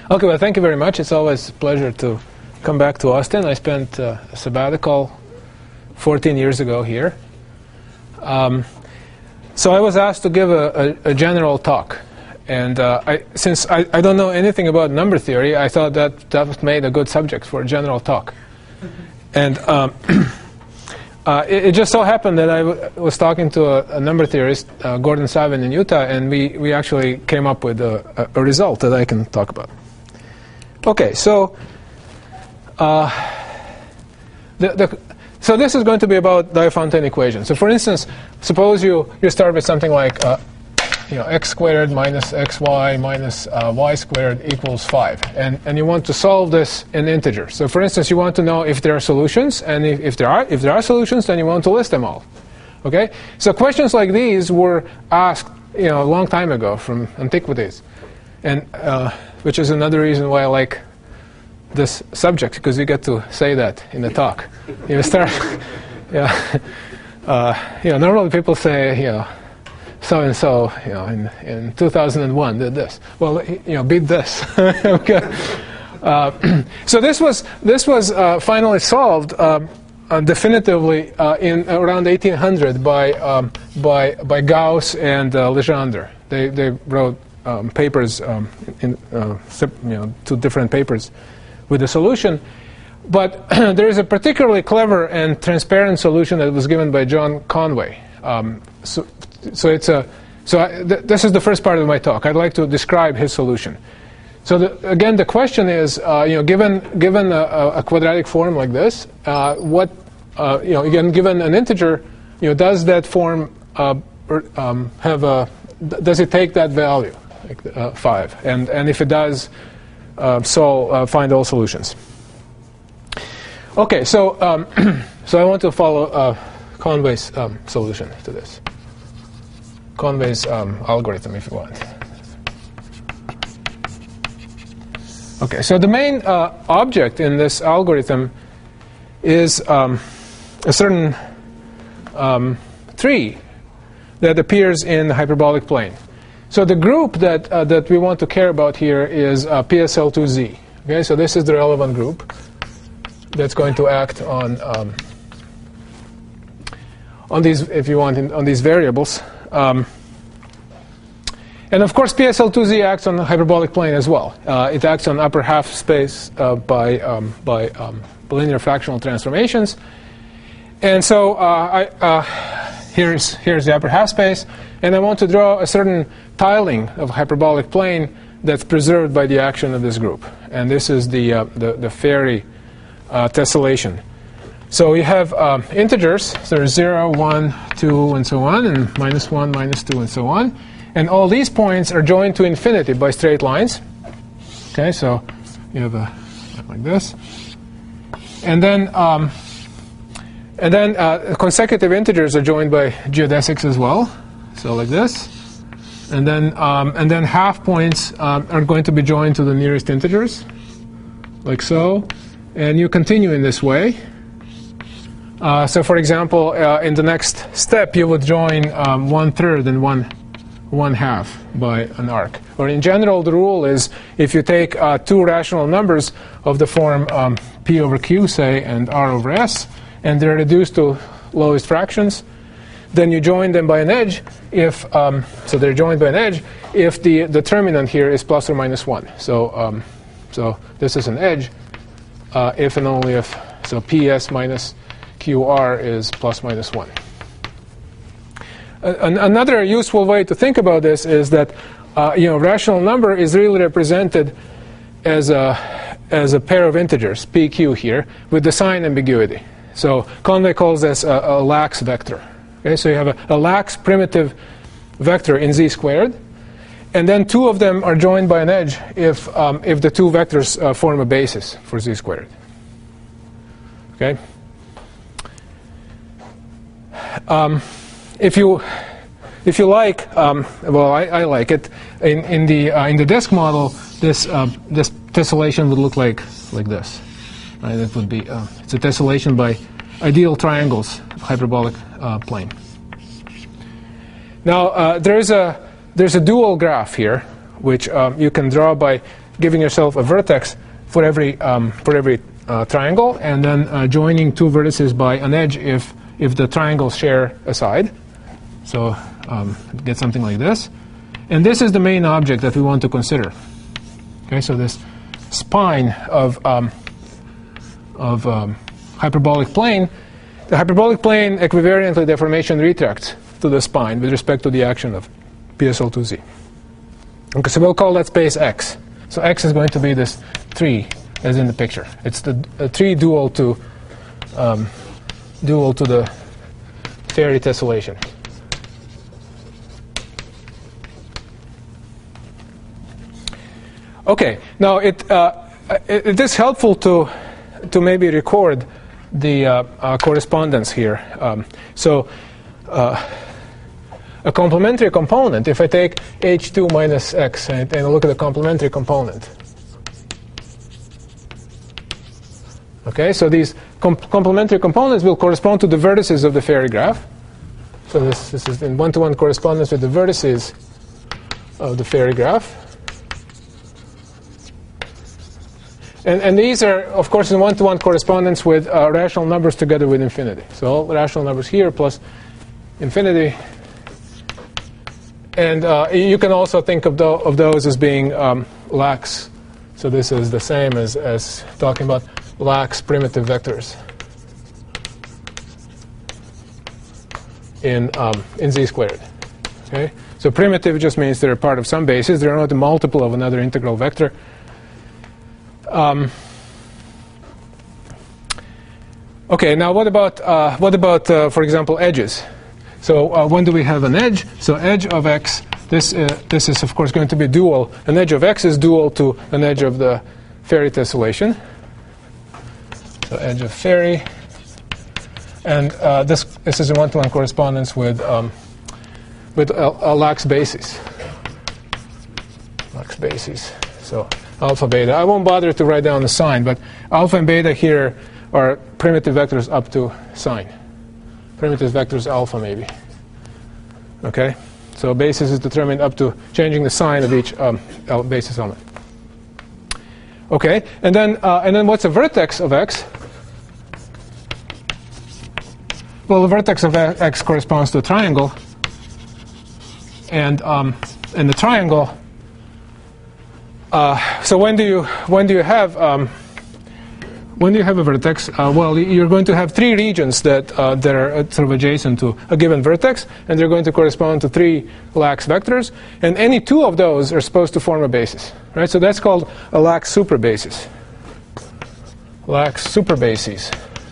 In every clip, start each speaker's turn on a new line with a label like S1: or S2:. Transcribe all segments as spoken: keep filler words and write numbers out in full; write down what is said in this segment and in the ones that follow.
S1: Okay, well, thank you very much. It's always a pleasure to come back to Austin. I spent uh, a sabbatical fourteen years ago here. Um, so I was asked to give a, a, a general talk. And uh, I, since I, I don't know anything about number theory, I thought that that made a good subject for a general talk. And um, uh, it, it just so happened that I w was talking to a, a number theorist, uh, Gordon Savin in Utah, and we, we actually came up with a, a, a result that I can talk about. Okay, so uh, the, the, so this is going to be about Diophantine equations. So for instance, suppose you, you start with something like uh, you know, x squared minus xy minus uh, y squared equals five. And, and you want to solve this in integers. So for instance, you want to know if there are solutions. And if, if, there are, if there are solutions, then you want to list them all. Okay? So questions like these were asked you know, a long time ago from antiquities. And uh, which is another reason why I like this subject, because you get to say that in the talk. You start, yeah. Uh, you know, normally people say, you know, so and so, you know, in, in two thousand one did this. Well, you know, beat this. Okay. Uh, so this was this was uh, finally solved uh, uh, definitively uh, in around eighteen hundred by um, by by Gauss and uh, Legendre. They they wrote um, papers um, in uh, you know two different papers with the solution. But there is a particularly clever and transparent solution that was given by John Conway. Um, so, So it's a. So I, th this is the first part of my talk. I'd like to describe his solution. So the, again, the question is, uh, you know, given given a, a quadratic form like this, uh, what, uh, you know, again, given an integer, you know, does that form uh, er, um, have a? Does it take that value, like uh, five? And and if it does, uh, so uh, find all solutions. Okay, so um, so I want to follow uh, Conway's um, solution to this. Conway's um, algorithm, if you want. Okay, so the main uh, object in this algorithm is um, a certain um, tree that appears in the hyperbolic plane. So the group that uh, that we want to care about here is uh, P S L two Z. Okay, so this is the relevant group that's going to act on um, on these, if you want, in, on these variables. Um, and of course, P S L two Z acts on the hyperbolic plane as well. Uh, it acts on upper half space uh, by um, by um, linear fractional transformations. And so uh, I, uh, here's here's the upper half space, and I want to draw a certain tiling of hyperbolic plane that's preserved by the action of this group. And this is the uh, the, the Fairy uh, tessellation. So we have um, integers, so there's zero, one, two, and so on, and minus one, minus two, and so on. And all these points are joined to infinity by straight lines. Okay, so you have a like this. And then um, and then uh, consecutive integers are joined by geodesics as well. So like this. And then um, and then half points um, are going to be joined to the nearest integers, like so. And you continue in this way. Uh, so, for example, uh, in the next step, you would join um, one third and one one half by an arc. Or in general, the rule is if you take uh, two rational numbers of the form um, p over q, say, and r over s, and they're reduced to lowest fractions, then you join them by an edge. If um, so, they're joined by an edge if the determinant here is plus or minus one. So, um, so this is an edge. Uh, if and only if so, ps minus Q R is plus minus one. Uh, an another useful way to think about this is that uh, you know, rational number is really represented as a as a pair of integers, P Q here, with the sign ambiguity. So Conway calls this a, a lax vector. Okay, so you have a, a lax primitive vector in z squared, and then two of them are joined by an edge if um, if the two vectors uh, form a basis for z squared. Okay. Um, if you if you like, um, well, I, I like it. In in the uh, in the disk model, this uh, this tessellation would look like like this. Right? It would be uh, it's a tessellation by ideal triangles of hyperbolic uh, plane. Now uh, there is a there's a dual graph here, which um, you can draw by giving yourself a vertex for every um, for every uh, triangle, and then uh, joining two vertices by an edge if if the triangles share a side. So um, get something like this, and this is the main object that we want to consider. Okay, so this spine of um, of um, hyperbolic plane, the hyperbolic plane equivariantly deformation retracts to the spine with respect to the action of P S L two Z. Okay, so we'll call that space X. So X is going to be this three, as in the picture. It's the uh, three dual to um, dual to the Fairy tessellation. Okay, now it, uh, it, it is helpful to to maybe record the uh, uh, correspondence here. Um, so uh, a complementary component, if I take H two minus X and, and look at the complementary component. Okay, so these com complementary components will correspond to the vertices of the Fairy graph. So this, this is in one-to-one correspondence with the vertices of the Fairy graph. And, and these are, of course, in one-to-one correspondence with uh, rational numbers together with infinity. So all rational numbers here plus infinity. And uh, you can also think of, tho of those as being um, lax. So this is the same as, as talking about lax primitive vectors in, um, in Z squared. Okay? So primitive just means they're part of some basis. They're not a multiple of another integral vector. Um, okay, now what about, uh, what about uh, for example, edges? So uh, when do we have an edge? So edge of X, this, uh, this is, of course, going to be dual. An edge of X is dual to an edge of the Fairy tessellation. So edge of Fairy. And uh, this, this is a one-to-one correspondence with, um, with a, a lax basis. Lax basis. So alpha, beta. I won't bother to write down the sign, but alpha and beta here are primitive vectors up to sign. Primitive vectors alpha, maybe. Okay? So basis is determined up to changing the sign of each um, basis element. Okay? And then, uh, and then what's a vertex of X? Well, the vertex of X corresponds to a triangle. And, um, and the triangle... Uh, so when do you when do you have um, when do you have a vertex? Uh, well, you're going to have three regions that uh, that are sort of adjacent to a given vertex, and they're going to correspond to three lax vectors, and any two of those are supposed to form a basis, right? So that's called a lax superbasis. Lax superbases.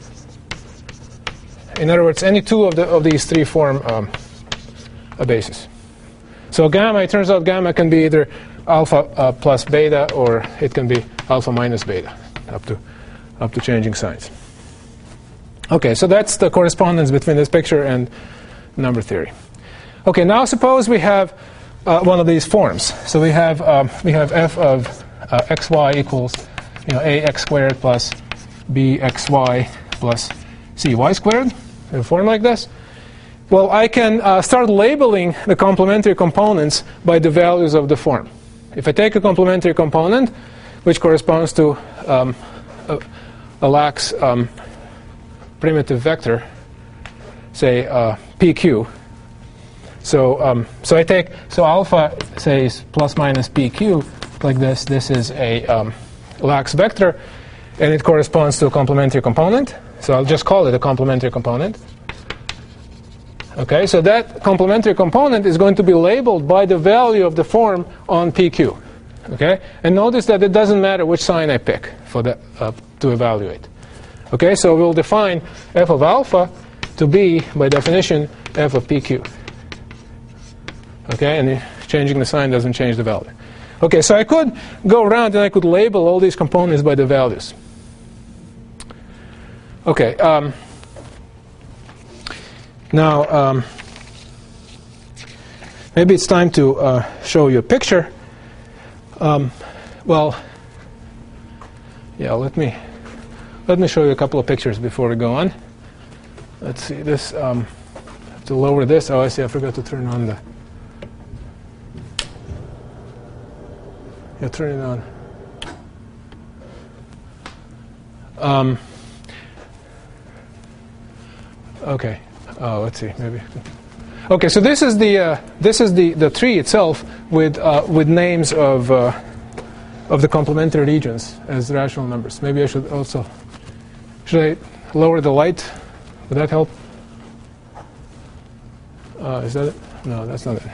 S1: In other words, any two of the of these three form um, a basis. So gamma, it turns out gamma can be either alpha uh, plus beta, or it can be alpha minus beta, up to up to changing signs. Okay, so that's the correspondence between this picture and number theory. Okay, now suppose we have uh, one of these forms. So we have um, we have f of uh, xy equals, you know, ax squared plus bxy plus cy squared, in a form like this. Well, I can uh, start labeling the complementary components by the values of the form. If I take a complementary component, which corresponds to um, a, a lax um, primitive vector, say uh, P Q. So, um, so I take so alpha, say, is plus minus P Q, like this. This is a um, lax vector, and it corresponds to a complementary component. So I'll just call it a complementary component. Okay, so that complementary component is going to be labeled by the value of the form on P Q. Okay, and notice that it doesn't matter which sign I pick for the, uh, to evaluate. Okay, so we'll define f of alpha to be, by definition, f of P Q. Okay, and changing the sign doesn't change the value. Okay, so I could go around and I could label all these components by the values. Okay. Um, Now, um, maybe it's time to uh, show you a picture. Um, well, yeah, let me let me show you a couple of pictures before we go on. Let's see this. Um, I have to lower this. Oh, I see. I forgot to turn on the. Yeah, turn it on. Um, okay. Oh, let's see. Maybe. Okay. So this is the uh, this is the the tree itself with uh, with names of uh, of the complementary regions as rational numbers. Maybe I should also should I lower the light? Would that help? Uh, is that it? No, that's not it.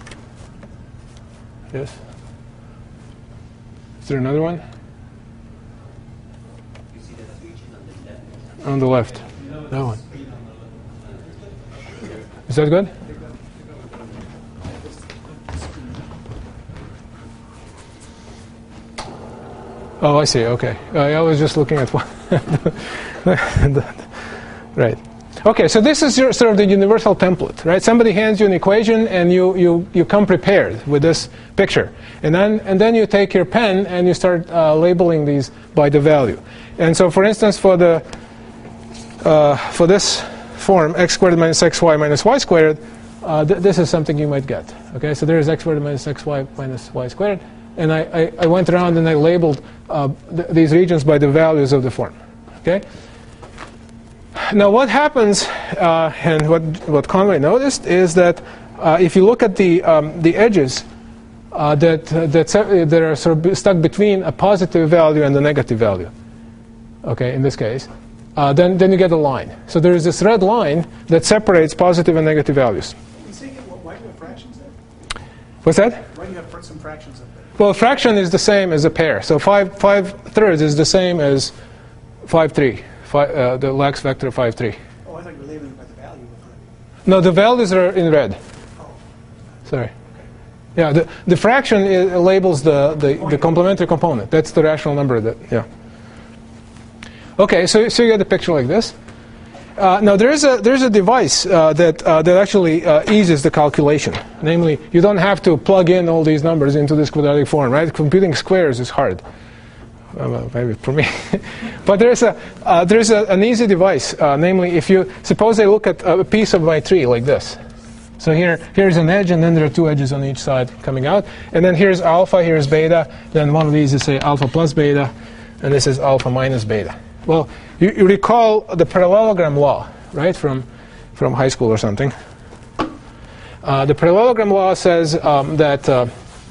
S1: Yes. Is there another one? On the left. That one. Is that good? Oh, I see. Okay. Uh, I was just looking at one. Right. Okay, so this is your, sort of the universal template, right? Somebody hands you an equation, and you, you, you come prepared with this picture. And then, and then you take your pen, and you start uh, labeling these by the value. And so, for instance, for, the, uh, for this form, x squared minus xy minus y squared, uh, th this is something you might get. Okay, so there is x squared minus xy minus y squared. And I, I, I went around and I labeled uh, th these regions by the values of the form. Okay. Now, what happens, uh, and what what Conway noticed, is that uh, if you look at the um, the edges uh, that uh, that uh, that are sort of stuck between a positive value and a negative value, okay, in this case, uh, then then you get a line. So there is this red line that separates positive and negative values.
S2: Why do you have fractions there?
S1: What's that?
S2: Why do you have some fractions up there?
S1: Well, a fraction is the same as a pair. So five five thirds is the same as five three. Five, uh, the Lax vector of five three.
S2: Oh, I thought you were labeling by the value.
S1: No, the values are in red.
S2: Oh.
S1: Sorry. Yeah, the, the fraction is, labels the, the, the complementary component. That's the rational number. That yeah. Okay, so so you get a picture like this. Uh, now there is a there's a device uh, that uh, that actually uh, eases the calculation. Namely, you don't have to plug in all these numbers into this quadratic form. Right? Computing squares is hard. Well, maybe for me, but there's a uh, there's a, an easy device. Uh, namely, if you suppose I look at a piece of my tree like this. So here here's an edge, and then there are two edges on each side coming out, and then here's alpha, here's beta. Then one of these is say alpha plus beta, and this is alpha minus beta. Well, you, you recall the parallelogram law, right, from from high school or something. Uh, the parallelogram law says um, that. Uh,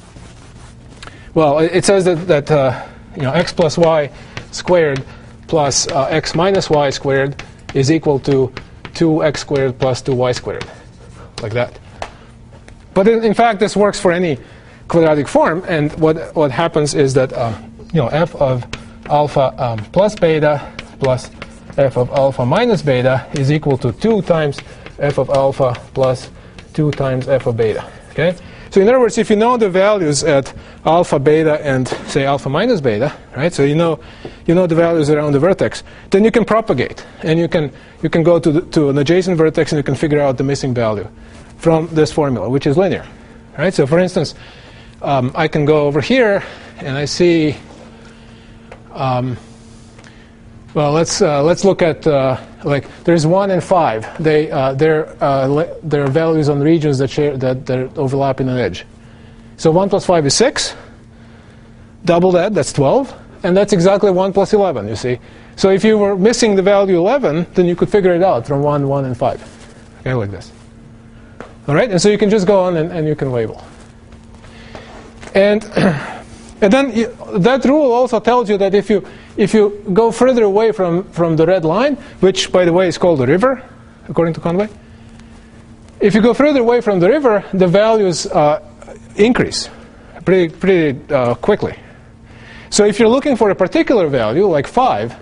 S1: well, it, it says that that. Uh, You know, x plus y squared plus uh, x minus y squared is equal to two x squared plus two y squared, like that. But in, in fact, this works for any quadratic form. And what what happens is that uh, you know f of alpha um, plus beta plus f of alpha minus beta is equal to two times f of alpha plus two times f of beta. Okay. So in other words, if you know the values at alpha, beta, and say alpha minus beta, right? So you know, you know the values around the vertex. Then you can propagate, and you can you can go to the, to an adjacent vertex, and you can figure out the missing value from this formula, which is linear, right? So for instance, um, I can go over here, and I see. Um, well, let's uh, let's look at uh, like there's one and five. They uh, they're uh, their values on regions that share that that overlap in an edge. So one plus five is six. Double that, that's twelve, and that's exactly one plus eleven. You see. So if you were missing the value eleven, then you could figure it out from one, one, and five. Okay, like this. All right, and so you can just go on and, and you can label. And and then you, that rule also tells you that if you If you go further away from, from the red line, which, by the way, is called a river, according to Conway, if you go further away from the river, the values uh, increase pretty, pretty uh, quickly. So if you're looking for a particular value, like five,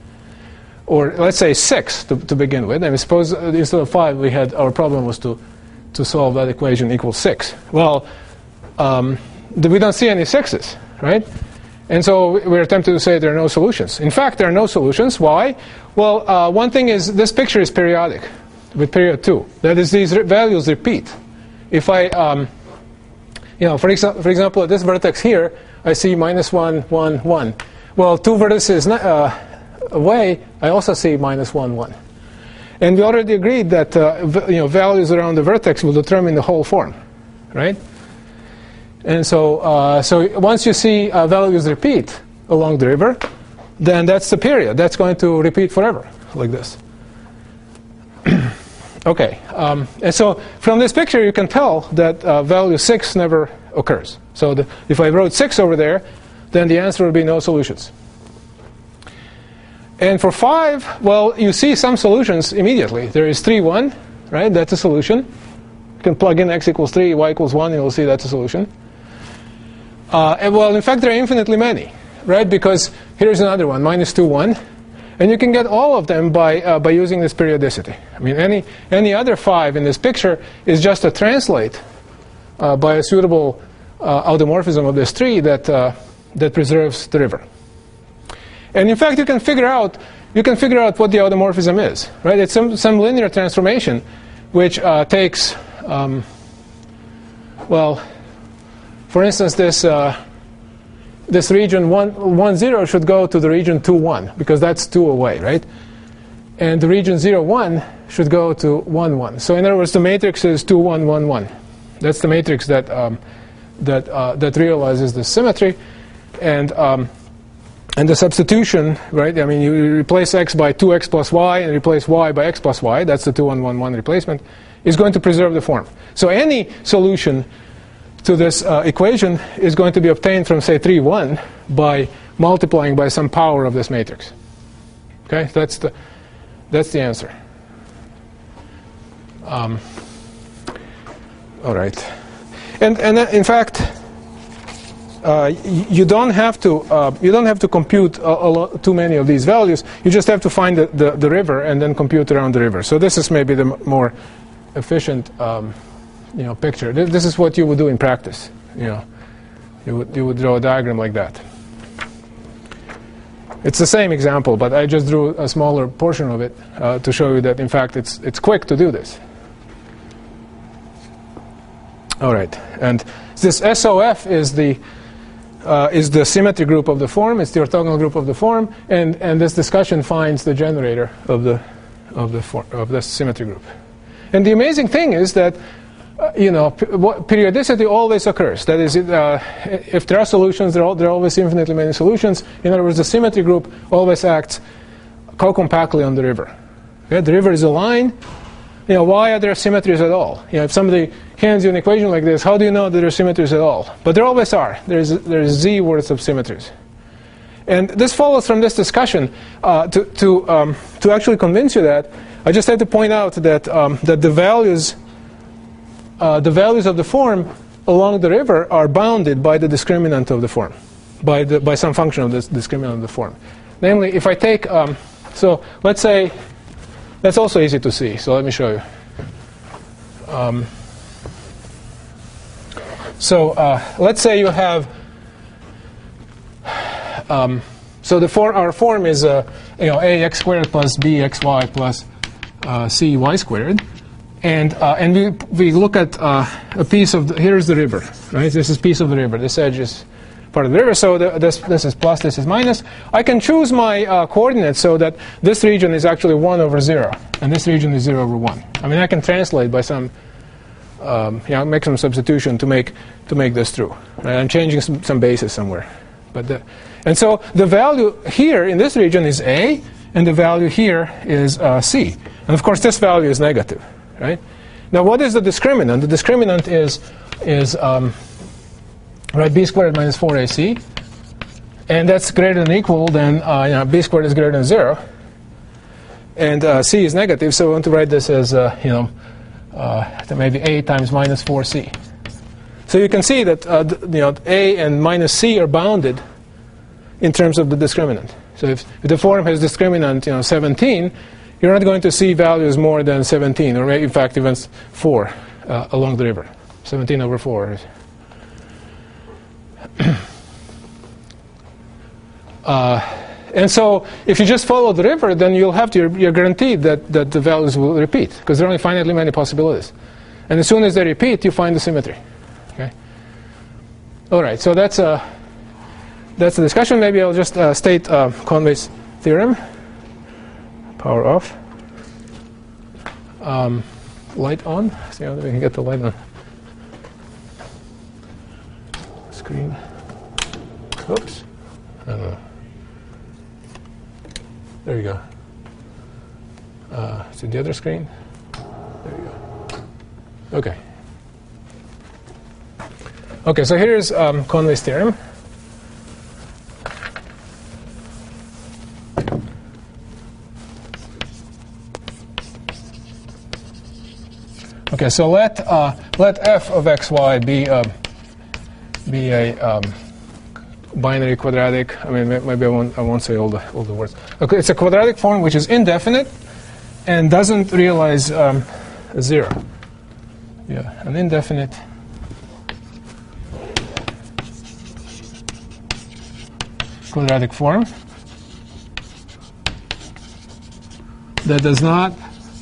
S1: or let's say six to, to begin with, and suppose uh, instead of five, we had our problem was to, to solve that equation equals six. Well, um, we don't see any sixes, right? And so we're tempted to say there are no solutions. In fact, there are no solutions. Why? Well, uh, one thing is this picture is periodic with period two. That is, these re values repeat. If I, um, you know, for, exa for example, at this vertex here, I see minus one, one, one. Well, two vertices uh, away, I also see minus one, one. And we already agreed that uh, you know, values around the vertex will determine the whole form, right? And so, uh, so once you see uh, values repeat along the river, then that's the period. That's going to repeat forever, like this. Okay, um, and so from this picture you can tell that uh, value six never occurs. So the, if I wrote six over there, then the answer would be no solutions. And for five, well, you see some solutions immediately. There is three, one, right? That's a solution. You can plug in x equals three, y equals one, and you'll see that's a solution. Uh, and well, in fact, there are infinitely many, right? Because here's another one, minus two, one. And you can get all of them by, uh, by using this periodicity. I mean, any, any other five in this picture is just a translate uh, by a suitable uh, automorphism of this tree that, uh, that preserves the river. And in fact, you can figure out, you can figure out what the automorphism is, right? It's some, some linear transformation which uh, takes, um, well, for instance, this... Uh, This region one, one, zero should go to the region two, one, because that's two away, right? And the region zero, one should go to one, one. So in other words, the matrix is two, one, one, one. That's the matrix that, um, that, uh, that realizes the symmetry. And, um, and the substitution, right? I mean, you replace x by two x plus y and replace y by x plus y. That's the two, one, one, one replacement. Is going to preserve the form. So any solution to this uh, equation is going to be obtained from, say, three, one by multiplying by some power of this matrix. Okay, that's the that's the answer. Um, all right, and and uh, in fact, uh, you don't have to uh, you don't have to compute a, a lot, too many of these values. You just have to find the, the the river and then compute around the river. So this is maybe the m more efficient. Um, You know, picture. This is what you would do in practice. You know, you would you would draw a diagram like that. It's the same example, but I just drew a smaller portion of it uh, to show you that, in fact, it's it's quick to do this. All right, and this S O F is the uh, is the symmetry group of the form. It's the orthogonal group of the form, and and this discussion finds the generator of the of the for, of this symmetry group. And the amazing thing is that, Uh, you know, periodicity always occurs. That is, uh, if there are solutions, there are, there are always infinitely many solutions. In other words, the symmetry group always acts co-compactly on the river. Okay? The river is a line. You know, why are there symmetries at all? You know, if somebody hands you an equation like this, how do you know that there are symmetries at all? But there always are. There's there's z worth of symmetries. And this follows from this discussion. Uh, to to um, to actually convince you that, I just had to point out that um, that the values. Uh, the values of the form along the river are bounded by the discriminant of the form, by the by some function of this discriminant of the form. Namely, if I take, um, so let's say, that's also easy to see. So let me show you. Um, so uh, let's say you have, um, so the form, our form is uh, you know ax squared plus bxy plus uh, cy squared. And uh, and we we look at uh, a piece of the, here's the river, right? This is piece of the river. This edge is part of the river. So the, this this is plus, this is minus. I can choose my uh, coordinates so that this region is actually one over zero, and this region is zero over one. I mean, I can translate by some, um, you know, make some substitution to make to make this true. Right? I'm changing some, some bases somewhere, but the, and so the value here in this region is a, and the value here is uh, c, and of course this value is negative. Right? Now, what is the discriminant? The discriminant is is um, right b squared minus four a c, and that's greater than or equal than uh, you know, b squared is greater than zero, and uh, c is negative. So I want to write this as uh, you know uh, maybe a times minus four c. So you can see that uh, you know a and minus c are bounded in terms of the discriminant. So if, if the form has discriminant you know seventeen. You're not going to see values more than seventeen, or maybe in fact even four uh, along the river. seventeen over four. uh, and so if you just follow the river, then you'll have to, you're, you're guaranteed that, that the values will repeat, because there are only finitely many possibilities. And as soon as they repeat, you find the symmetry. Okay. All right, so that's a, that's a discussion. Maybe I'll just uh, state uh, Conway's theorem. Power off. Um, light on. See how we can get the light on. Screen. Oops. I don't know. There you go. Uh, is it the other screen? There you go. Okay. Okay, so here's um, Conway's theorem. Okay, so let uh, let f of xy be uh, be a um, binary quadratic. I mean, maybe I won't I won't say all the all the words. Okay, it's a quadratic form which is indefinite and doesn't realize um, zero. Yeah, an indefinite quadratic form that does not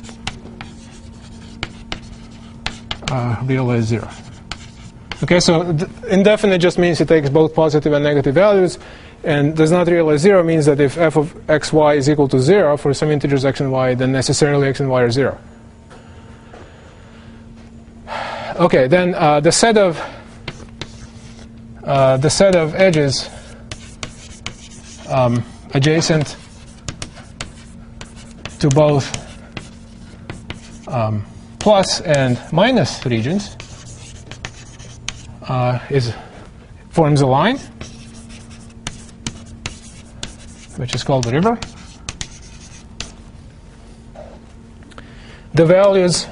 S1: uh, realize zero. Okay, so indefinite just means it takes both positive and negative values, and does not realize zero means that if f of xy is equal to zero for some integers x and y, then necessarily x and y are zero. Okay, then uh, the set of uh, the set of edges um, adjacent to both um, plus and minus regions uh, is forms a line, which is called the river. The values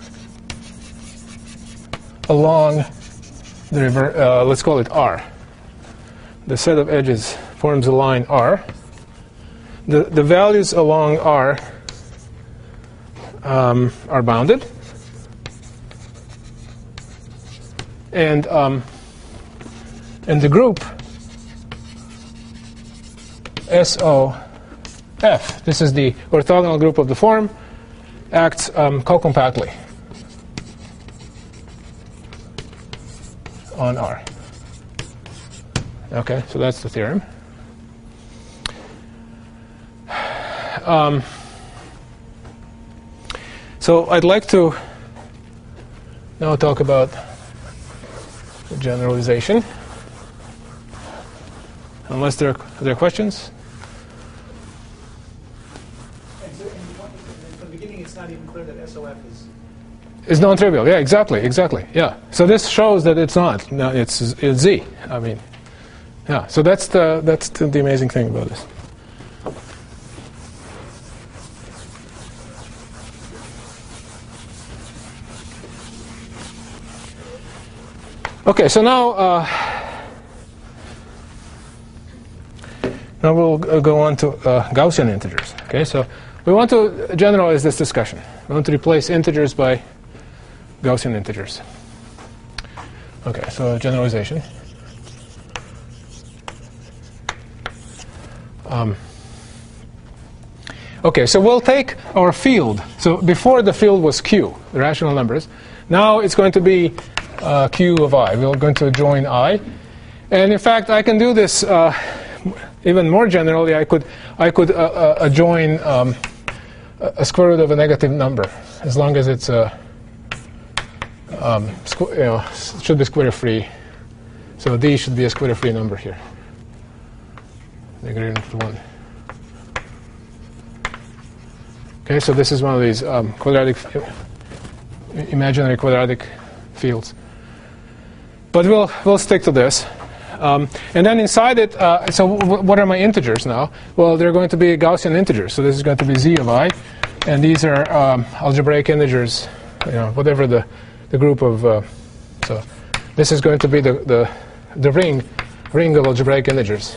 S1: along the river, uh, let's call it R. The set of edges forms a line R. The, the values along R um, are bounded. And, um, and the group S O F, this is the orthogonal group of the form, acts um, co-compactly on R. Okay, so that's the theorem. Um, so I'd like to now talk about the generalization. Unless there are, are there questions?
S2: And so, and from the beginning, it's not even clear that S O F is.
S1: It's non-trivial. Yeah, exactly, exactly. Yeah. So this shows that it's not. No, it's, it's Z. I mean, yeah. So that's the that's the, the amazing thing about this. Okay. So now. Uh, Now we'll go on to uh, Gaussian integers. Okay, so we want to generalize this discussion. We want to replace integers by Gaussian integers. Okay, so generalization. Um, okay, so we'll take our field. So before the field was Q, the rational numbers. Now it's going to be uh, Q of I. We're going to join I. And in fact, I can do this uh, even more generally. I could I could uh, uh, join um, a square root of a negative number, as long as it's a um, you know, it should be square free. So D should be a square free number here, greater than one. Okay, so this is one of these um, quadratic, imaginary quadratic fields. But we'll we'll stick to this. Um, and then inside it, uh, so w what are my integers now? Well, they're going to be Gaussian integers. So this is going to be Z of I, and these are um, algebraic integers. You know, whatever the the group of. Uh, so this is going to be the the the ring ring of algebraic integers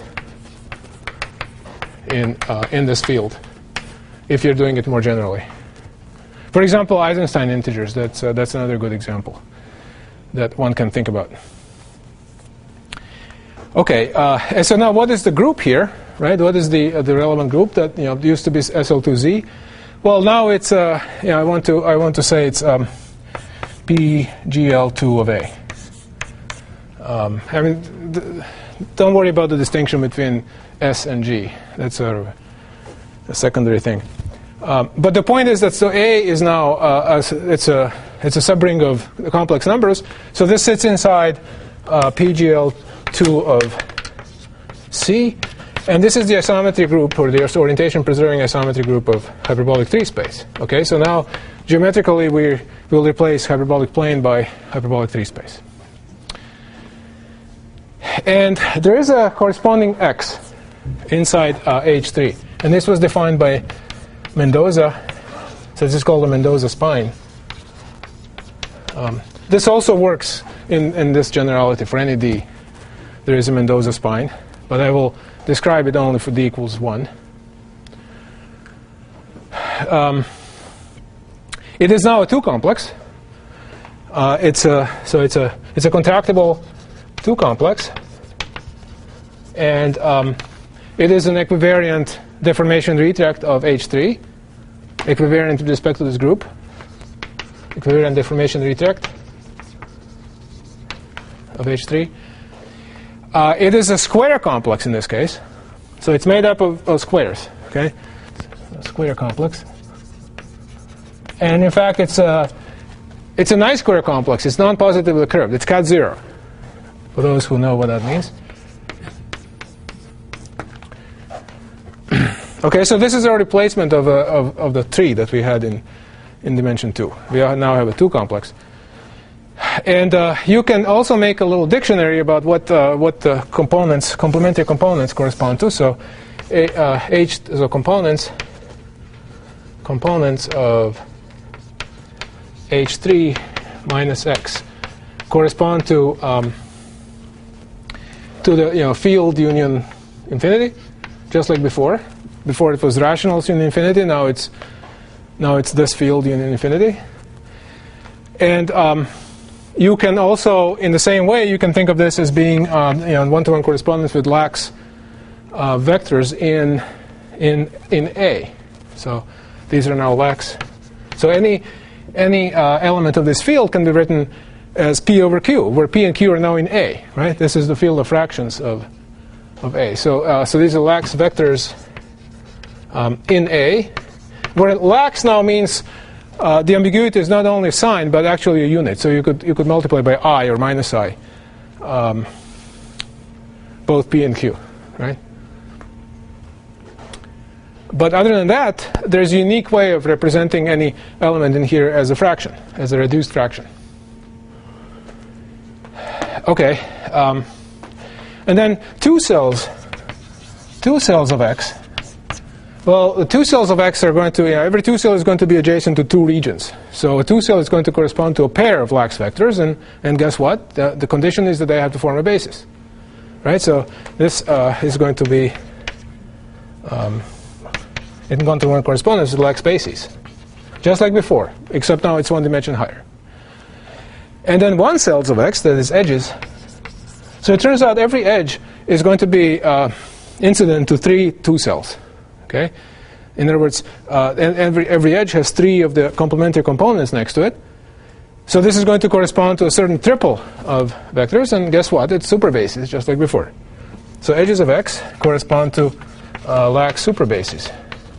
S1: in uh, in this field. If you're doing it more generally, for example, Eisenstein integers. That's uh, that's another good example that one can think about. Okay, uh, and so now what is the group here, right? What is the uh, the relevant group that you know used to be S L two Z? Well, now it's uh, you know I want to I want to say it's um, P G L two of A. Um, I mean, don't worry about the distinction between S and G. That's a, a secondary thing. Um, but the point is that so A is now uh, a, it's a it's a subring of complex numbers. So this sits inside uh, P G L two of C, And this is the isometry group, or the orientation preserving isometry group of hyperbolic three space. Okay, so now geometrically we will replace hyperbolic plane by hyperbolic three space. And there is a corresponding X inside uh, H three. And this was defined by Mendoza. So this is called the Mendoza spine. Um, this also works in, in this generality. For any D, there is a Mendoza spine. But I will describe it only for D equals one. Um, it is now a two complex. Uh, it's a so it's a it's a contractible two complex, and um, it is an equivariant deformation retract of H three, equivariant with respect to this group. Equivariant deformation retract of H three. Uh, it is a square complex in this case, so it's made up of, of squares. Okay, a square complex, and in fact, it's a it's a nice square complex. It's non-positively curved. It's cat zero. For those who know what that means. Okay, so this is a replacement of, a, of of the three that we had in in dimension two. We now have a two complex. And uh, you can also make a little dictionary about what uh, what the components, complementary components, correspond to. So, a, uh, H so components components of H three minus X correspond to um, to the you know field union infinity, just like before. Before it was rationals union infinity. Now it's now it's this field union infinity. And um, you can also, in the same way, you can think of this as being um, you know, in one-to-one correspondence with Lax uh, vectors in in in A. So these are now Lax. So any any uh, element of this field can be written as P over Q, where P and Q are now in A. Right? This is the field of fractions of of A. So uh, so these are Lax vectors um, in A, where Lax now means. Uh, the ambiguity is not only a sign, but actually a unit. So you could you could multiply by I or minus I, um, both P and Q, right? But other than that, there's a unique way of representing any element in here as a fraction, as a reduced fraction. Okay, um, and then two cells, two cells of X. Well, the two cells of X are going to, you know, every two cell is going to be adjacent to two regions. So a two cell is going to correspond to a pair of Lax vectors, and, and guess what? The, the condition is that they have to form a basis. Right? So this uh, is going to be um, in one-to-one correspondence with Lax bases. Just like before, except now it's one dimension higher. And then one cells of X, that is edges. So it turns out every edge is going to be uh, incident to three two cells. Okay, in other words, uh, and every every edge has three of the complementary components next to it. So this is going to correspond to a certain triple of vectors, and guess what? It's superbases, just like before. So edges of X correspond to uh, Lax superbases.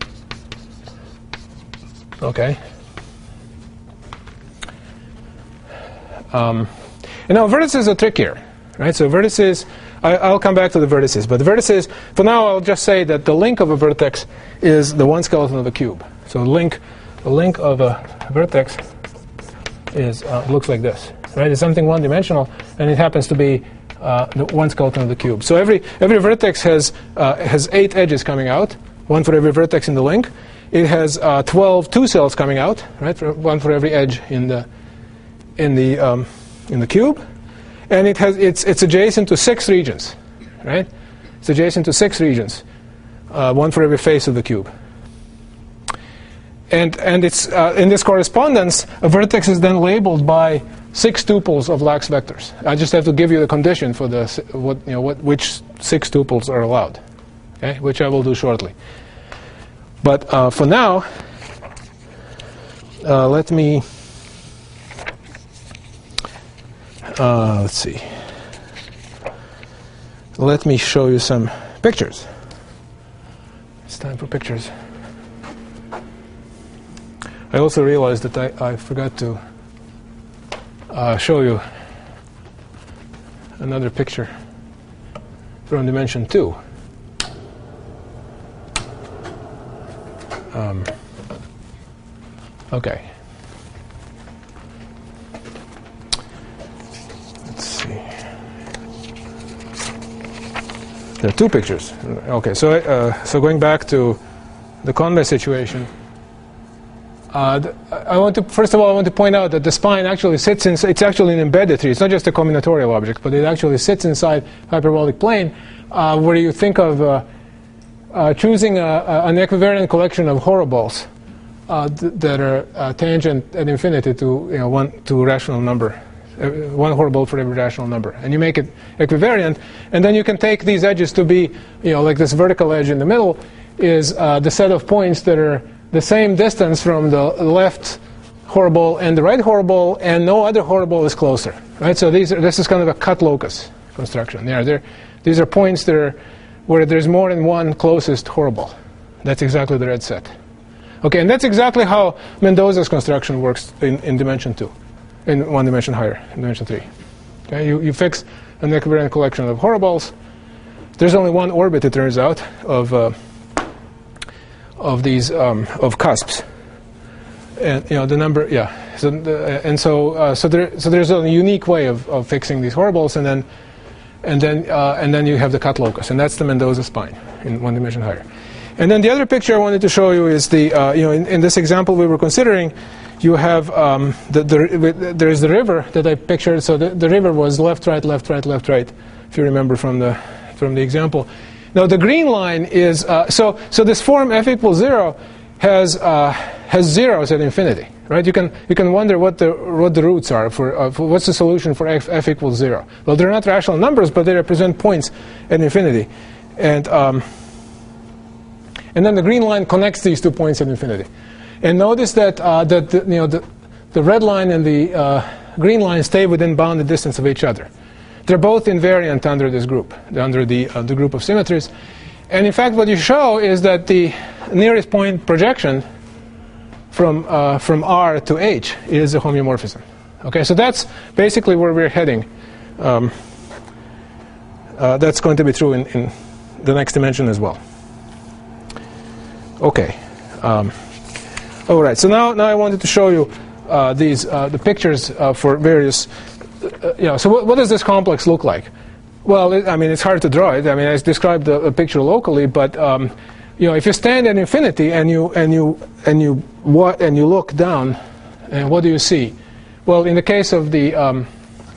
S1: Okay. Um, and now vertices are trickier, right? So vertices. I, I'll come back to the vertices, but the vertices, for now I'll just say that the link of a vertex is the one skeleton of a cube. So the link, the link of a vertex is uh, looks like this, right? It's something one-dimensional, and it happens to be uh, the one skeleton of the cube. So every every vertex has uh, has eight edges coming out, one for every vertex in the link. It has uh, twelve two cells coming out, right? For one for every edge in the in the um, in the cube. And it has it's it's adjacent to six regions, right? It's adjacent to six regions, uh, one for every face of the cube. And and it's uh, in this correspondence, a vertex is then labeled by six tuples of Lax vectors. I just have to give you the condition for the what you know what which six tuples are allowed, okay? Which I will do shortly. But uh, for now, uh, let me. Uh, let's see. Let me show you some pictures. It's time for pictures. I also realized that I, I forgot to uh, show you another picture from dimension two. Um, okay. Let's see. There are two pictures. Okay, so uh, so going back to the Conway situation, uh, th I want to first of all I want to point out that the spine actually sits in. It's actually an embedded tree. It's not just a combinatorial object, but it actually sits inside hyperbolic plane, uh, where you think of uh, uh, choosing a, a, an equivariant collection of horoballs uh, th that are uh, tangent at infinity to you know one to a rational number. Uh, one horoball for every rational number, and you make it equivariant, and then you can take these edges to be, you know, like this vertical edge in the middle is uh, the set of points that are the same distance from the left horoball and the right horoball, and no other horoball is closer, right? So these are, this is kind of a cut locus construction. There, there, these are points that are where there's more than one closest horoball. That's exactly the red set. Okay, and that's exactly how Mendoza's construction works in, in dimension two. In one dimension higher, in dimension three. Okay, you, you fix an equivariant collection of horoballs. There's only one orbit, it turns out, of uh, of these um, of cusps, and you know the number. Yeah. So the, and so uh, so there so there's a unique way of, of fixing these horoballs, and then and then uh, and then you have the cut locus, and that's the Mendoza spine in one dimension higher. And then the other picture I wanted to show you is the uh, you know in, in this example we were considering. You have um, the, the, there is the river that I pictured. So the, the river was left, right, left, right, left, right. If you remember from the from the example. Now the green line is uh, so so this form f equals zero has uh, has zeros at infinity, right? You can you can wonder what the what the roots are for, uh, for what's the solution for f, f equals zero. Well, they're not rational numbers, but they represent points at infinity, and um, and then the green line connects these two points at infinity. And notice that uh, that the, you know the, the red line and the uh, green line stay within bounded distance of each other. They're both invariant under this group, under the uh, the group of symmetries. And in fact, what you show is that the nearest point projection from uh, from R to H is a homeomorphism. Okay, so that's basically where we're heading. Um, uh, that's going to be true in, in the next dimension as well. Okay. Um, All right. So now, now I wanted to show you uh, these uh, the pictures uh, for various. Uh, you know, so what, what does this complex look like? Well, it, I mean, it's hard to draw it. I mean, I described the, the picture locally, but um, you know, if you stand at infinity and you and you and you what and you look down, and what do you see? Well, in the case of the um,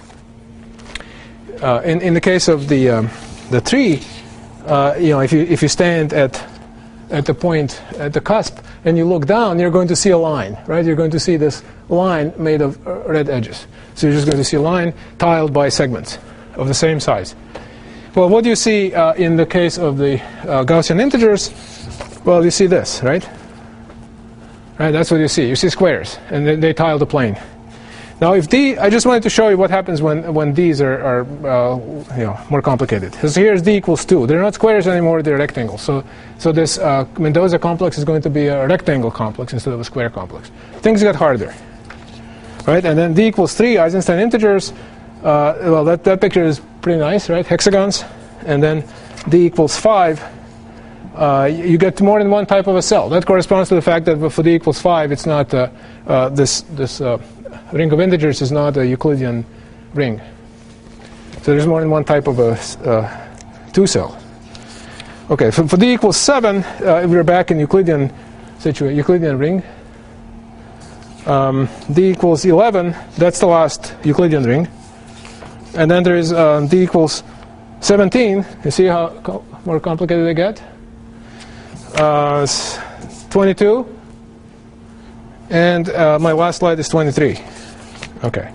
S1: uh, in in the case of the um, the tree, uh, you know, if you if you stand at at the point at the cusp and you look down, you're going to see a line, right? You're going to see this line made of uh, red edges. So you're just going to see a line tiled by segments of the same size. Well, what do you see uh, in the case of the uh, Gaussian integers? Well, you see this, right? Right, that's what you see. You see squares, and they, they tile the plane. Now, if D, I just wanted to show you what happens when when D's are, are uh, you know more complicated. So here's D equals two. They're not squares anymore; they're rectangles. So so this uh, Mendoza complex is going to be a rectangle complex instead of a square complex. Things get harder, right? And then D equals three. Eisenstein integers. Uh, well, that that picture is pretty nice, right? Hexagons, and then D equals five. Uh, you get more than one type of a cell. That corresponds to the fact that for D equals five, it's not uh, uh, this this. Uh, ring of integers is not a Euclidean ring. So there's more than one type of a uh, two cell. Okay, for, for D equals seven, uh, we're back in Euclidean situation, Euclidean ring. Um, D equals eleven, that's the last Euclidean ring. And then there is um, D equals seventeen. You see how co more complicated they get? Uh, twenty-two. And uh, my last slide is twenty-three. Okay.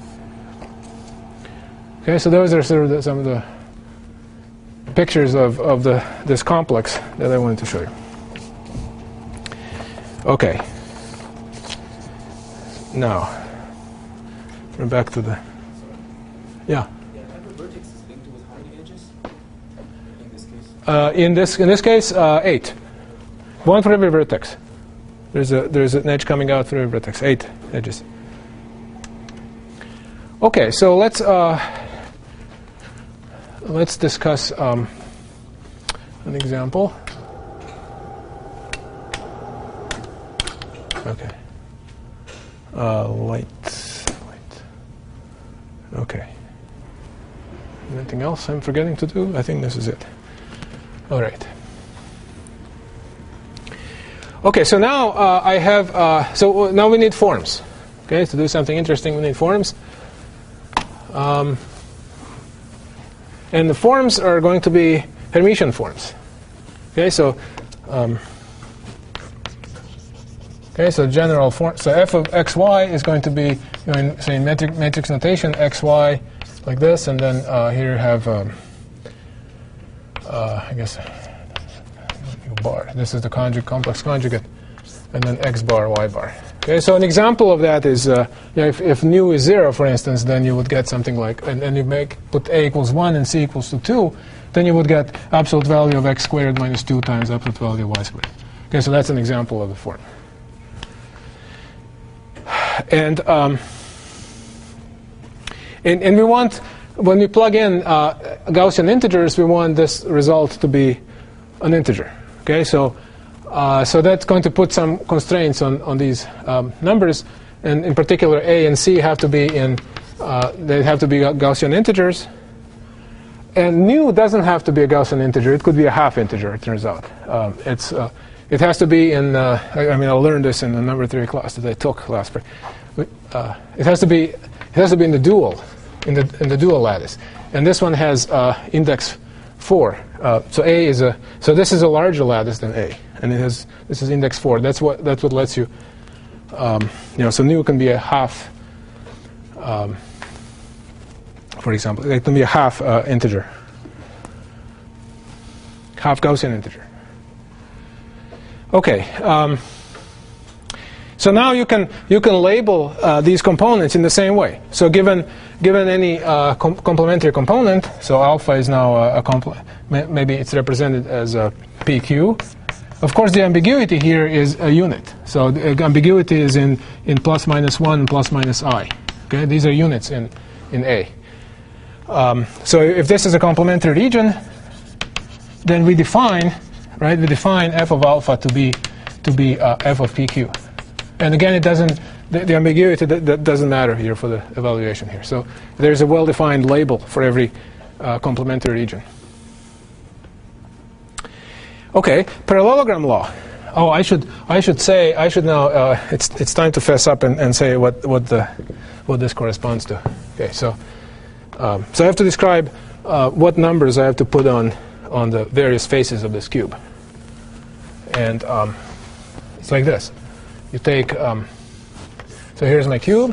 S1: Okay, so those are sort of the, some of the pictures of, of the this complex that I wanted to show you. Okay. Now, we're back to the... Yeah?
S3: Yeah, every vertex is linked with how many edges in this case?
S1: Uh, in, this, in this case, uh, eight. One for every vertex. There's a there's an edge coming out through every vertex. Eight edges. Okay, so let's uh, let's discuss um, an example. Okay. Uh, light, light. Okay. Anything else I'm forgetting to do? I think this is it. All right. Okay, so now uh, I have, uh, so now we need forms. Okay, to do something interesting, we need forms. Um, and the forms are going to be Hermitian forms. Okay, so, um, okay, so general form, so f of xy is going to be, you know, in, say, in matrix, matrix notation, xy like this, and then uh, here you have, um, uh, I guess, bar. This is the conjugate, complex conjugate, and then x bar, y bar. Okay, so an example of that is, uh, you know, if, if nu is zero, for instance, then you would get something like, and, and you make put a equals one and c equals to two, then you would get absolute value of x squared minus two times absolute value of y squared. Okay, so that's an example of the form. And um, and, and we want, when we plug in uh, Gaussian integers, we want this result to be an integer. Okay, so uh, so that's going to put some constraints on on these um, numbers, and in particular, a and c have to be in uh, they have to be Gaussian integers. And nu doesn't have to be a Gaussian integer; it could be a half integer. It turns out um, it's uh, it has to be in. Uh, I, I mean, I learned this in the number theory class that I took last spring. Uh, it has to be it has to be in the dual in the in the dual lattice, and this one has uh, index four. Uh, so A is a so this is a larger lattice than A, and it has this is index four. That's what that's what lets you um, you know. So nu can be a half. Um, for example, it can be a half uh, integer, half Gaussian integer. Okay. Um, so now you can you can label uh, these components in the same way. So given given any uh, com complementary component, so alpha is now a, a compl maybe it's represented as a P Q. Of course, the ambiguity here is a unit. So the ambiguity is in in plus minus one and plus minus I. Okay, these are units in in A. Um, so if this is a complementary region, then we define right we define f of alpha to be to be uh, f of P Q. And again, it doesn't. The, the ambiguity that, that doesn't matter here for the evaluation here. So there's a well-defined label for every uh, complementary region. Okay, parallelogram law. Oh, I should I should say I should now. Uh, it's it's time to fess up and, and say what what the what this corresponds to. Okay, so um, so I have to describe uh, what numbers I have to put on on the various faces of this cube. And um, it's like this. You take, um, so here's my cube,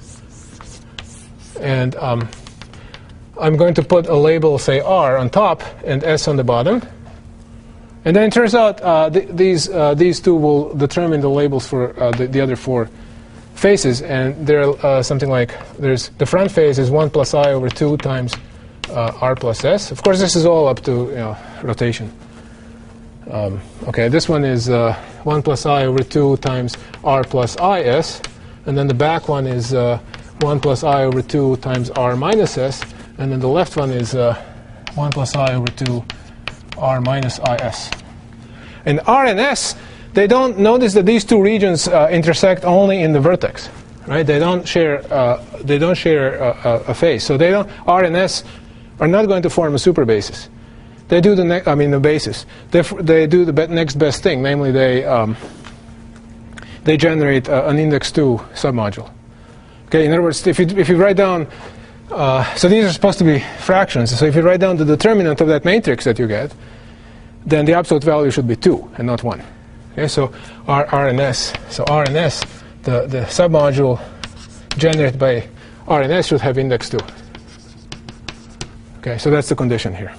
S1: and um, I'm going to put a label, say R, on top and S on the bottom. And then it turns out uh, th these uh, these two will determine the labels for uh, the, the other four faces, and they're uh, something like there's the front face is one plus I over two times uh, R plus S. Of course, this is all up to you know rotation. Um, okay, this one is uh, one plus I over two times R plus I S, and then the back one is uh, one plus I over two times R minus S, and then the left one is uh, one plus I over two R minus I S. And R and S, they don't notice that these two regions uh, intersect only in the vertex, right? They don't share uh, they don't share uh, a face, so they don't R and S are not going to form a superbasis. They do the ne I mean the basis. They f they do the be next best thing, namely they um, they generate uh, an index two submodule. Okay, in other words, if you if you write down, uh, so these are supposed to be fractions. So if you write down the determinant of that matrix that you get, then the absolute value should be two and not one. Okay, so R R and S. So R and S, the the submodule generated by R and S should have index two. Okay, so that's the condition here.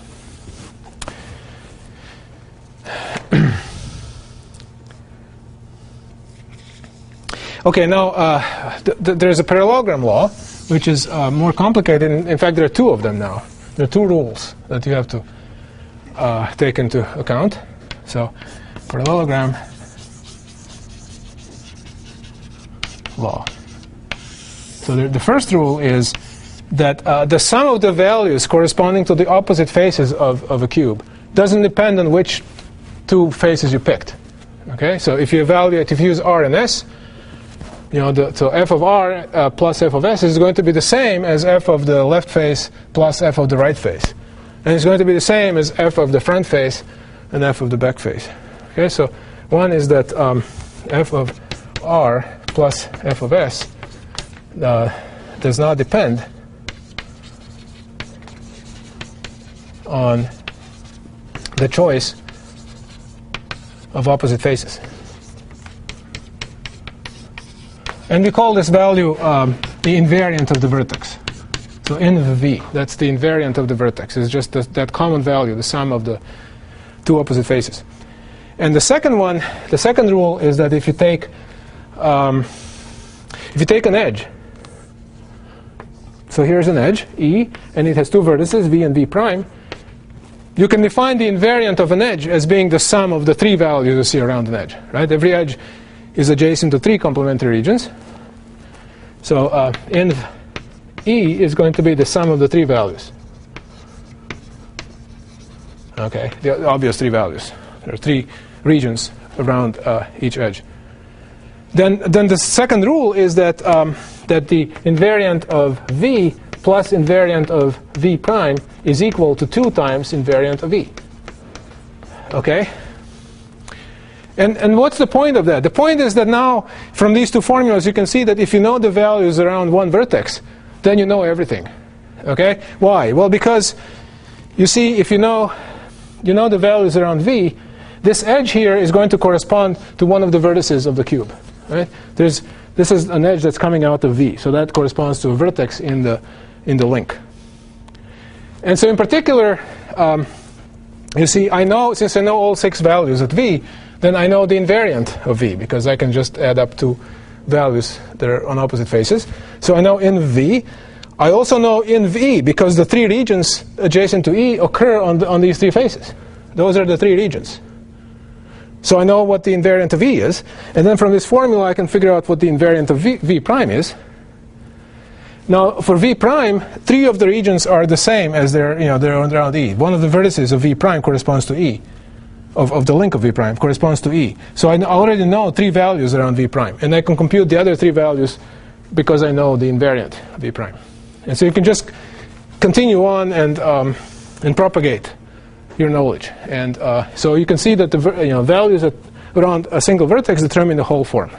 S1: Okay, now uh, th th there's a parallelogram law, which is uh, more complicated. In, in fact, there are two of them now. There are two rules that you have to uh, take into account. So, parallelogram law. So the, the first rule is that uh, the sum of the values corresponding to the opposite faces of, of a cube doesn't depend on which two faces you picked. Okay, so if you evaluate, if you use R and S, you know, the, so f of r uh, plus f of s is going to be the same as f of the left face plus f of the right face. And it's going to be the same as f of the front face and f of the back face. Okay, so one is that um, f of r plus f of s uh, does not depend on the choice of opposite faces. And we call this value um, the invariant of the vertex. So n of v, that's the invariant of the vertex. It's just the, that common value, the sum of the two opposite faces. And the second one, the second rule is that if you take um, if you take an edge, so here's an edge, E, and it has two vertices, v and v prime, you can define the invariant of an edge as being the sum of the three values you see around an edge, right? Every edge is adjacent to three complementary regions. So uh, in E is going to be the sum of the three values. Okay, the obvious three values. There are three regions around uh, each edge. Then, then the second rule is that um, that the invariant of V plus invariant of V prime is equal to two times invariant of E. Okay? And, and what's the point of that? The point is that now, from these two formulas, you can see that if you know the values around one vertex, then you know everything. Okay? Why? Well, because, you see, if you know, you know the values around V, this edge here is going to correspond to one of the vertices of the cube. Right? There's, this is an edge that's coming out of V, so that corresponds to a vertex in the, in the link. And so in particular, um, you see, I know, since I know all six values at V, then I know the invariant of V, because I can just add up two values that are on opposite faces. So I know in V. I also know in V, because the three regions adjacent to E occur on, the, on these three faces. Those are the three regions. So I know what the invariant of V is. And then from this formula, I can figure out what the invariant of V, v prime is. Now, for V prime, three of the regions are the same as they're, you know, they're around E. One of the vertices of V prime corresponds to E. Of, of the link of V prime corresponds to E. So I already know three values around V prime. And I can compute the other three values because I know the invariant of V prime. And so you can just continue on and, um, and propagate your knowledge. And uh, so you can see that the you know, values at, around a single vertex determine the whole form.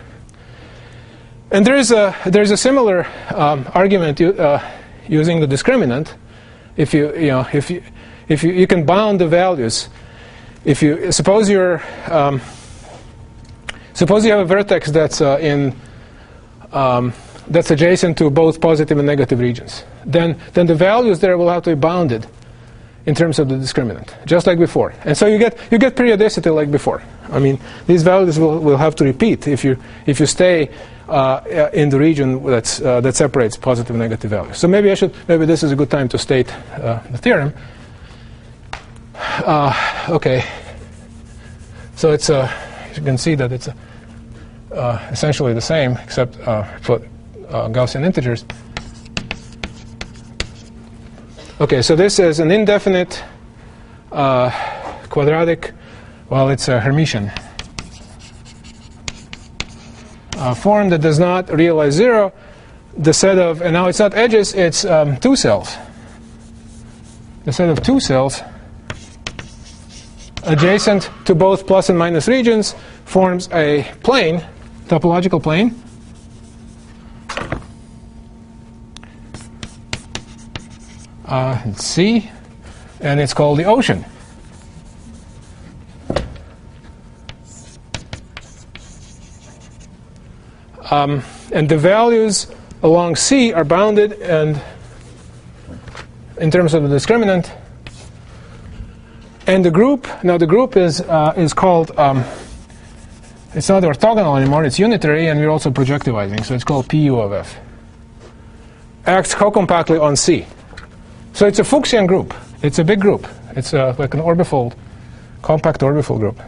S1: And there is a, there's a similar um, argument uh, using the discriminant. If you, you, know, if you, if you, you can bound the values. If you suppose you're um, suppose you have a vertex that's uh, in um, that's adjacent to both positive and negative regions, then then the values there will have to be bounded in terms of the discriminant, just like before. And so you get you get periodicity like before. I mean, these values will, will have to repeat if you if you stay uh, in the region that's uh, that separates positive and negative values. So maybe I should maybe this is a good time to state uh, the theorem. Uh, okay, so it's uh, you can see that it's uh, uh, essentially the same, except uh, for uh, Gaussian integers. Okay, so this is an indefinite uh, quadratic. Well, it's a Hermitian uh, form that does not realize zero. The set of, and now it's not edges; it's um, two cells. The set of two cells adjacent to both plus and minus regions forms a plane, topological plane. Uh, it's C, and it's called the ocean. Um, and the values along C are bounded, and in terms of the discriminant. And the group, now the group is uh, is called, um, it's not orthogonal anymore, it's unitary, and we're also projectivizing, so it's called P U of F. Acts co-compactly on C. So it's a Fuchsian group. It's a big group. It's uh, like an orbifold, compact orbifold group.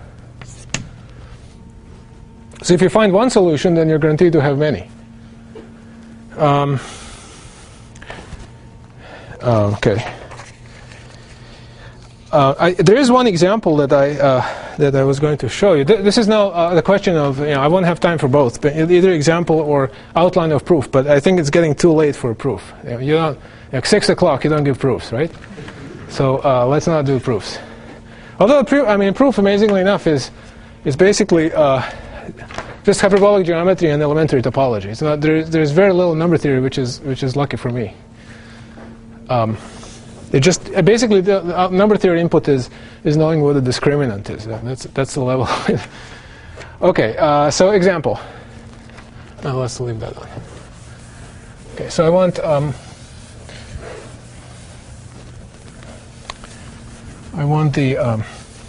S1: So if you find one solution, then you're guaranteed to have many. Um, uh, okay. Uh, I, there is one example that I uh, that I was going to show you. Th this is now uh, the question of, you know, I won't have time for both, but either example or outline of proof. But I think it's getting too late for a proof. You know, you don't, like six o'clock, you don't give proofs, right? So uh, let's not do proofs. Although, proof, I mean, proof, amazingly enough, is is basically uh, just hyperbolic geometry and elementary topology. It's not, there, there's very little number theory, which is which is lucky for me. Um, it just uh, basically the, the number theory input is is knowing what the discriminant is. Uh, that's that's the level. Okay, uh, so example. Now let's leave that on. Okay, so I want. Um, I want the. Um,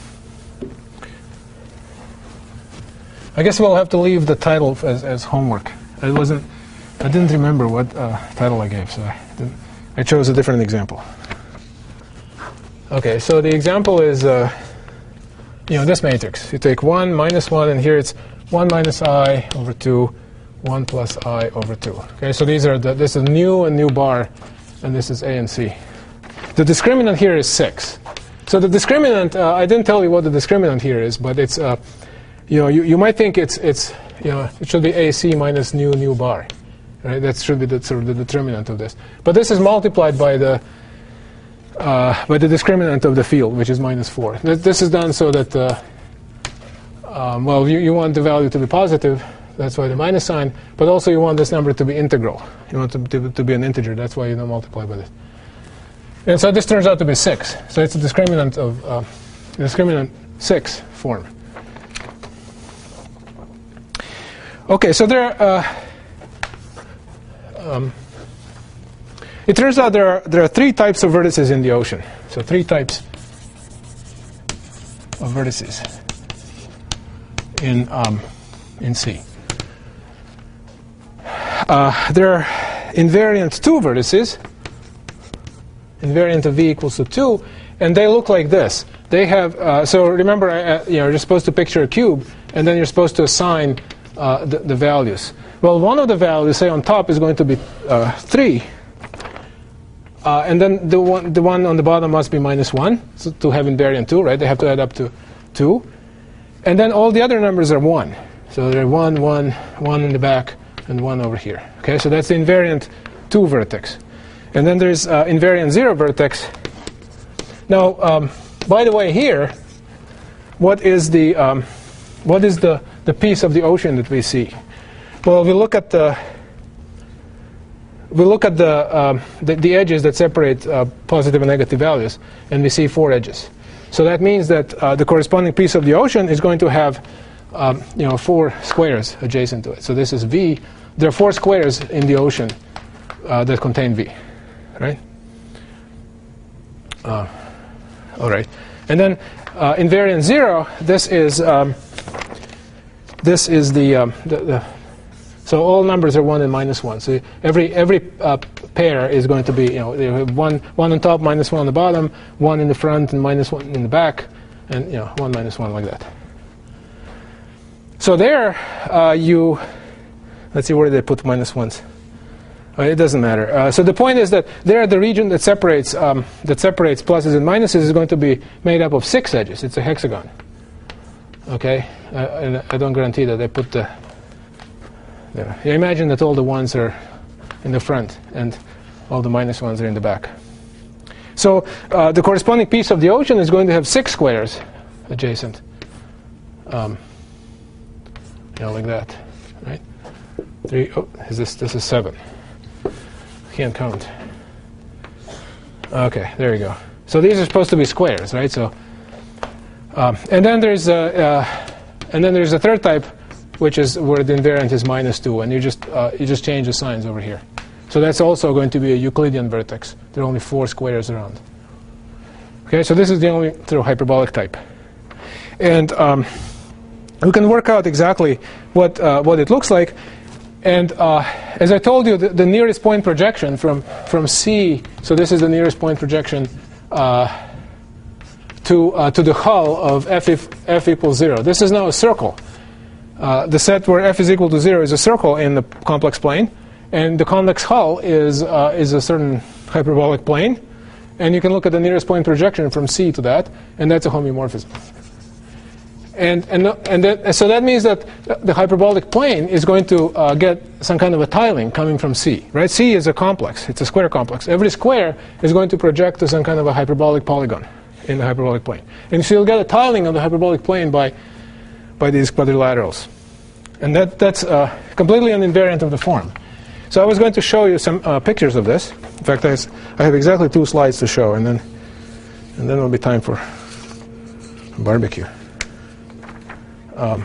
S1: I guess we'll have to leave the title as as homework. I wasn't. I didn't remember what uh, title I gave, so I didn't. I chose a different example. Okay, so the example is, uh, you know, this matrix. You take one minus one, and here it's one minus I over two, one plus I over two. Okay, so these are the, this is new and new bar, and this is A and C. The discriminant here is six. So the discriminant, uh, I didn't tell you what the discriminant here is, but it's, uh, you know, you, you might think it's it's you know it should be A C minus new new bar, right? That should be the sort of the determinant of this. But this is multiplied by the Uh, by the discriminant of the field, which is minus four. Th this is done so that, uh, um, well, you, you want the value to be positive, that's why the minus sign, but also you want this number to be integral. You want it to, to, to be an integer, that's why you don't multiply by this. And so this turns out to be six. So it's a discriminant of, uh, discriminant six form. Okay, so there are, uh, um, it turns out there are, there are three types of vertices in the ocean. So three types of vertices in, um, in C. Uh, there are invariant two vertices, invariant of V equals to two, and they look like this. They have, uh, so remember, uh, you know, you're supposed to picture a cube, and then you're supposed to assign uh, the, the values. Well, one of the values, say on top, is going to be uh, three. Uh, and then the one, the one on the bottom must be minus one so to have invariant two, right? They have to add up to two. And then all the other numbers are one. So there are one, one, one in the back, and one over here. Okay, so that's the invariant two vertex. And then there's uh, invariant zero vertex. Now, um, by the way, here, what is the um, what is the the piece of the ocean that we see? Well, we look at the. We look at the, uh, the, the edges that separate uh, positive and negative values, and we see four edges. So that means that uh, the corresponding piece of the ocean is going to have um, you know, four squares adjacent to it. So this is V. There are four squares in the ocean uh, that contain V, right? Uh, all right. And then uh, invariant zero, this is, um, this is the, um, the, the so all numbers are one and minus one. So every every uh, pair is going to be, you know, you have one one on top, minus one on the bottom, one in the front, and minus one in the back, and you know, one minus one like that. So there, uh, you let's see, where did they put minus ones? Uh, it doesn't matter. Uh, so the point is that there, the region that separates um, that separates pluses and minuses is going to be made up of six edges. It's a hexagon. Okay, uh, and I don't guarantee that they put the. There. You imagine that all the ones are in the front and all the minus ones are in the back. So uh, the corresponding piece of the ocean is going to have six squares adjacent. Um, you know, like that, right? Three. Oh, is this? This is seven. I can't count. Okay, there you go. So these are supposed to be squares, right? So, um, and then there's a, uh, and then there's a third type, which is where the invariant is minus two, and you just uh, you just change the signs over here. So that's also going to be a Euclidean vertex. There are only four squares around. Okay, so this is the only through hyperbolic type, and um, we can work out exactly what uh, what it looks like. And uh, as I told you, the, the nearest point projection from from C. So this is the nearest point projection uh, to uh, to the hull of f if f equals zero. This is now a circle. Uh, the set where f is equal to zero is a circle in the complex plane, and the convex hull is uh, is a certain hyperbolic plane, and you can look at the nearest point projection from C to that, and that's a homeomorphism. And, and, and, that, and so that means that the hyperbolic plane is going to uh, get some kind of a tiling coming from C, right? C is a complex. It's a square complex. Every square is going to project to some kind of a hyperbolic polygon in the hyperbolic plane. And so you'll get a tiling of the hyperbolic plane by, by these quadrilaterals. And that, that's uh, completely an invariant of the form. So I was going to show you some uh, pictures of this. In fact, I, I have exactly two slides to show, and then, and then it'll be time for barbecue. Um,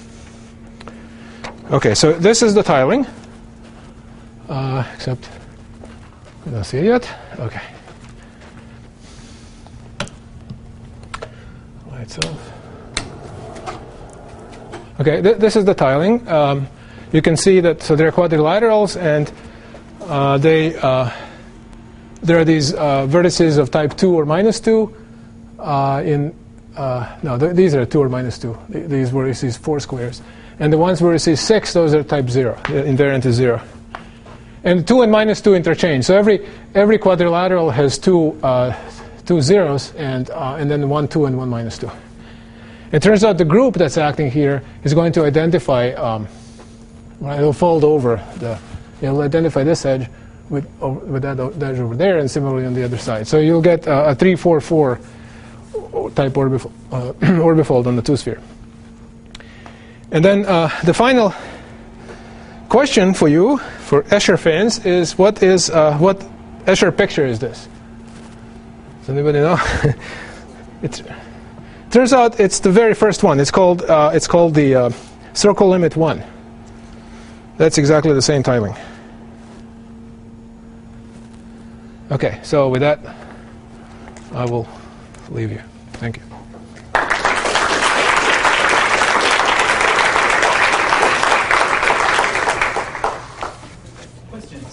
S1: okay, so this is the tiling, uh, except we don't see it yet. Okay. Lights off. Okay, th this is the tiling. Um, you can see that, so they're quadrilaterals, and uh, they uh, there are these uh, vertices of type two or minus two uh, in Uh, no, th these are two or minus two. Th these were these four squares. And the ones where you see six, those are type zero. The invariant is zero. And two and minus two interchange. So every every quadrilateral has two uh, two zeros, and uh, and then one two and one minus two. It turns out the group that's acting here is going to identify. Um, well, it'll fold over the. It'll identify this edge with over, with that edge over there, and similarly on the other side. So you'll get uh, a three four four. Type orbifold, uh, orbifold on the two-sphere. And then uh, the final question for you, for Escher fans, is what is uh, what Escher picture is this? Does anybody know? It turns out it's the very first one. It's called uh, it's called the uh, circle limit one. That's exactly the same tiling. Okay, so with that, I will leave you. Thank you.
S2: Questions?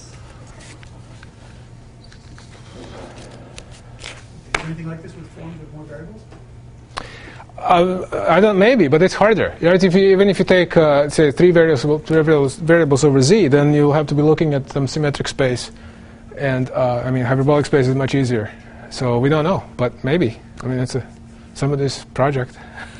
S2: Is anything like this with forms with more variables?
S1: Uh, I don't, maybe, but it's harder. Right? If you, even if you take, uh, say, three variables, variables, variables over Z, then you'll have to be looking at some symmetric space. And, uh, I mean, hyperbolic space is much easier. So we don't know, but maybe. I mean, it's a somebody's project.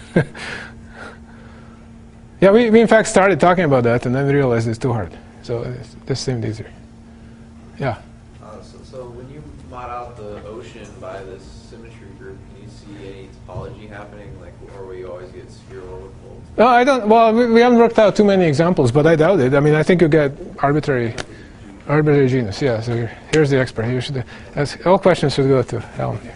S1: Yeah, we, we in fact started talking about that, and then we realized it's too hard. So it's, this seemed easier. Yeah.
S4: Uh, so, so when you mod out the ocean by this symmetry group, can you see any topology happening, like, or will you always get sphere orbifolds?
S1: No, I don't. Well, we, we haven't worked out too many examples, but I doubt it. I mean, I think you get arbitrary, arbitrary genus. Yeah. So here, here's the expert. You should ask, all questions should go to Helen here.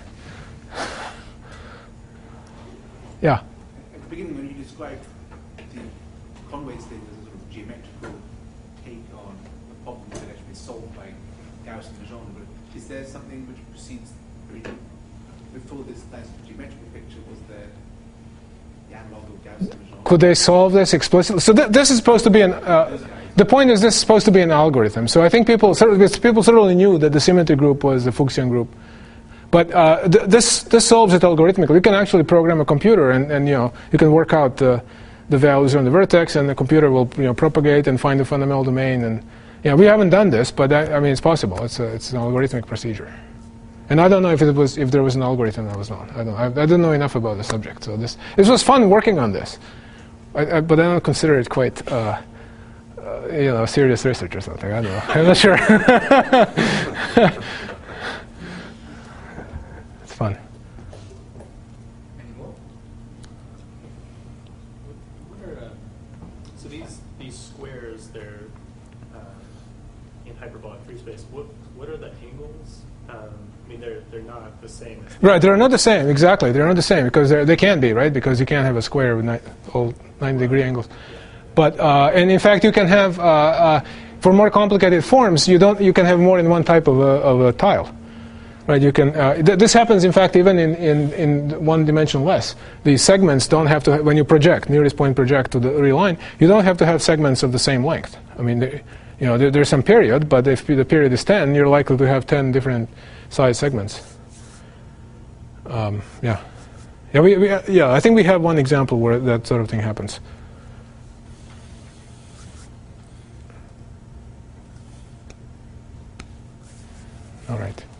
S1: Yeah.
S5: At the beginning, when you described the Conway state as a sort of geometrical take on a problem that could actually be solved by Gauss and Lejeune, but is there something which precedes, before this nice geometrical picture, was there the analog of Gauss and Lejeune?
S1: Could they solve this explicitly? So th this is supposed to be an. Uh, the point is, this is supposed to be an algorithm. So I think people, people certainly knew that the symmetry group was the Fuchsian group. But uh, th this this solves it algorithmically. You can actually program a computer, and, and you know you can work out the the values on the vertex, and the computer will you know propagate and find the fundamental domain. And yeah, we haven't done this, but I, I mean it's possible. It's a, it's an algorithmic procedure. And I don't know if it was if there was an algorithm that was not. I don't. I, I don't know enough about the subject. So this this was fun working on this, I, I, but I don't consider it quite uh, uh, you know serious research or something. I don't know. I'm not sure. Fun.
S3: Any more?
S6: What are, uh, so these these squares, they're uh, in hyperbolic free space. What what are the angles? Um, I mean, they're they're not the same. As
S1: Right, they're not the same. Exactly, they're not the same because they they can't be, right? Because you can't have a square with ni all ninety degree angles. But uh, and in fact, you can have uh, uh, for more complicated forms, you don't you can have more than one type of a, of a tile. Right, you can. Uh, th this happens, in fact, even in, in, in one dimension less. The segments don't have to. Ha when you project, nearest point project to the real line, you don't have to have segments of the same length. I mean, they, you know, there, there's some period, but if the period is ten, you're likely to have ten different size segments. Um, yeah, yeah, we, we, yeah. I think we have one example where that sort of thing happens. All right.